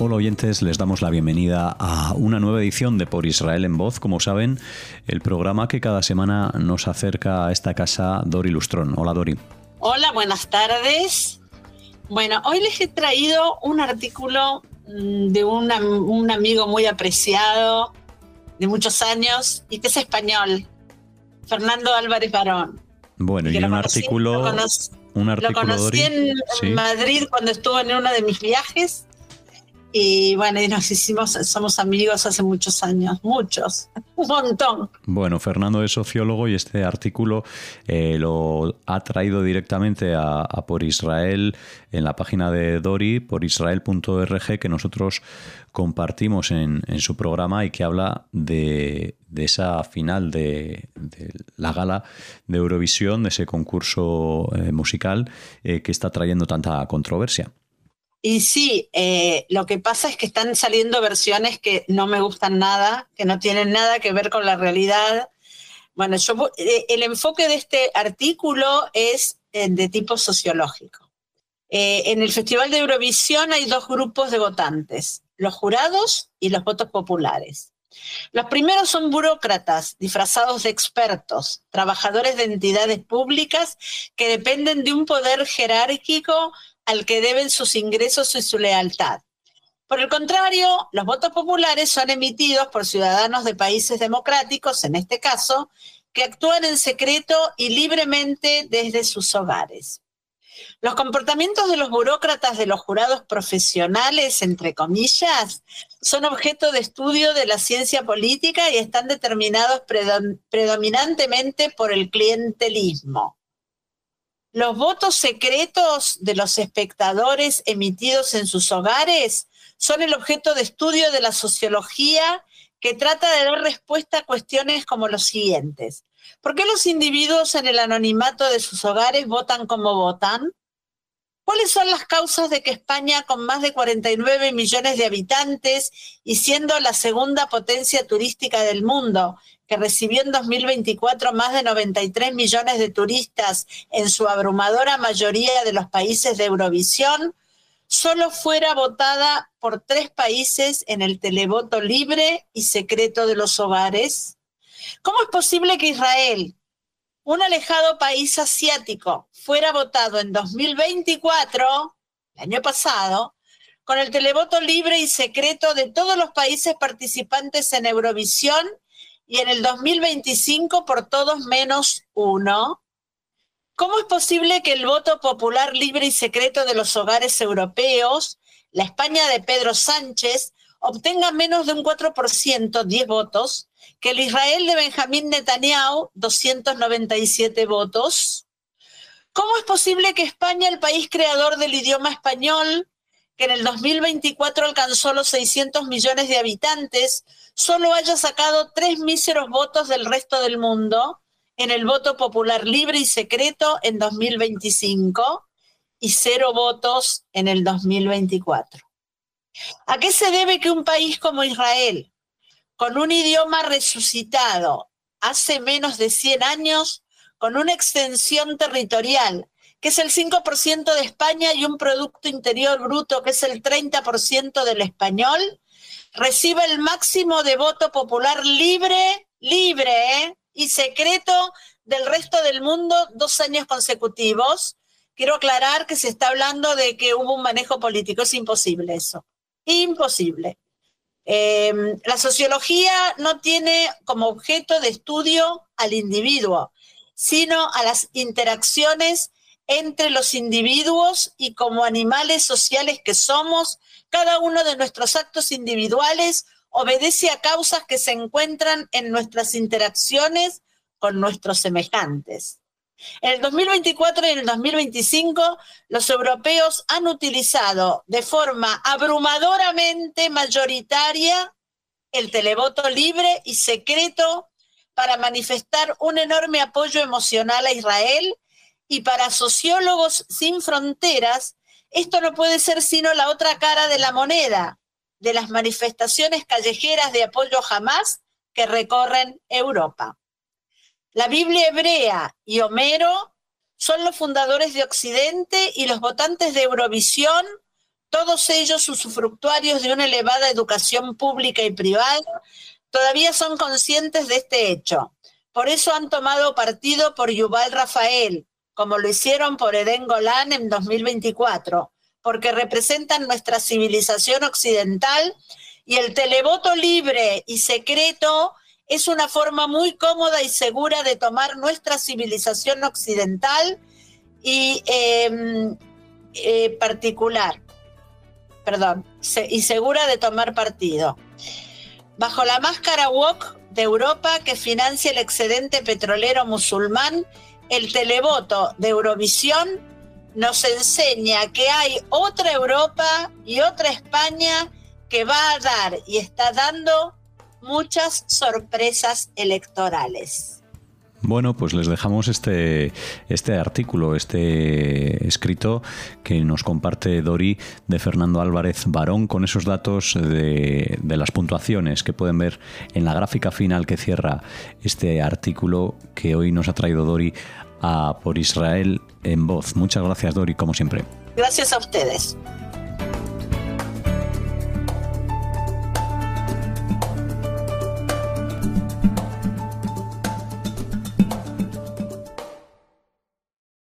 Hola oyentes, les damos la bienvenida a una nueva edición de Por Israel en Voz, como saben, el programa que cada semana nos acerca a esta casa Dori Lustrón. Hola Dori. Hola, buenas tardes. Bueno, hoy les he traído un artículo de un amigo muy apreciado de muchos años y que es español, Fernando Álvarez Barón. Bueno, y un artículo... Lo conocí en Madrid cuando estuvo en uno de mis viajes. Y bueno, somos amigos hace muchos años, un montón. Bueno, Fernando es sociólogo y este artículo lo ha traído directamente a Por Israel en la página de Dori, porisrael.org, que nosotros compartimos en su programa y que habla de esa final de la gala de Eurovisión, de ese concurso musical que está trayendo tanta controversia. Y sí, lo que pasa es que están saliendo versiones que no me gustan nada, que no tienen nada que ver con la realidad. Bueno, el enfoque de este artículo es de tipo sociológico. En el Festival de Eurovisión hay dos grupos de votantes, los jurados y los votos populares. Los primeros son burócratas disfrazados de expertos, trabajadores de entidades públicas que dependen de un poder jerárquico al que deben sus ingresos y su lealtad. Por el contrario, los votos populares son emitidos por ciudadanos de países democráticos, en este caso, que actúan en secreto y libremente desde sus hogares. Los comportamientos de los burócratas de los jurados profesionales, entre comillas, son objeto de estudio de la ciencia política y están determinados predominantemente por el clientelismo. Los votos secretos de los espectadores emitidos en sus hogares son el objeto de estudio de la sociología que trata de dar respuesta a cuestiones como los siguientes. ¿Por qué los individuos en el anonimato de sus hogares votan como votan? ¿Cuáles son las causas de que España, con más de 49 millones de habitantes y siendo la segunda potencia turística del mundo, que recibió en 2024 más de 93 millones de turistas en su abrumadora mayoría de los países de Eurovisión, solo fuera votada por 3 países en el televoto libre y secreto de los hogares? ¿Cómo es posible que Israel, un alejado país asiático, fuera votado en 2024, el año pasado, con el televoto libre y secreto de todos los países participantes en Eurovisión y en el 2025 por todos menos uno? ¿Cómo es posible que el voto popular libre y secreto de los hogares europeos, la España de Pedro Sánchez, obtenga menos de un 4%, 10 votos, que el Israel de Benjamín Netanyahu, 297 votos? ¿Cómo es posible que España, el país creador del idioma español, que en el 2024 alcanzó los 600 millones de habitantes, solo haya sacado 3 míseros votos del resto del mundo en el voto popular libre y secreto en 2025 y 0 votos en el 2024? ¿A qué se debe que un país como Israel, con un idioma resucitado hace menos de 100 años, con una extensión territorial que es el 5% de España y un Producto Interior Bruto que es el 30% del español, reciba el máximo de voto popular libre y secreto del resto del mundo 2 años consecutivos? Quiero aclarar que se está hablando de que hubo un manejo político. Es imposible eso. Imposible. La sociología no tiene como objeto de estudio al individuo, sino a las interacciones entre los individuos, y como animales sociales que somos, cada uno de nuestros actos individuales obedece a causas que se encuentran en nuestras interacciones con nuestros semejantes. En el 2024 y en el 2025, los europeos han utilizado de forma abrumadoramente mayoritaria el televoto libre y secreto para manifestar un enorme apoyo emocional a Israel, y para Sociólogos Sin Fronteras, esto no puede ser sino la otra cara de la moneda de las manifestaciones callejeras de apoyo a Hamás que recorren Europa. La Biblia hebrea y Homero son los fundadores de Occidente, y los votantes de Eurovisión todos ellos usufructuarios de una elevada educación pública y privada, todavía son conscientes de este hecho. Por eso han tomado partido por Yuval Rafael, como lo hicieron por Eden Golan en 2024, porque representan nuestra civilización occidental, y el televoto libre y secreto es una forma muy cómoda y segura de tomar nuestra civilización occidental y y segura de tomar partido. Bajo la máscara woke de Europa que financia el excedente petrolero musulmán, el televoto de Eurovisión nos enseña que hay otra Europa y otra España que va a dar y está dando muchas sorpresas electorales. Bueno, pues les dejamos este artículo, este escrito que nos comparte Dori, de Fernando Álvarez Barón, con esos datos de las puntuaciones que pueden ver en la gráfica final que cierra este artículo que hoy nos ha traído Dori a Por Israel en Voz. Muchas gracias, Dori, como siempre. Gracias a ustedes.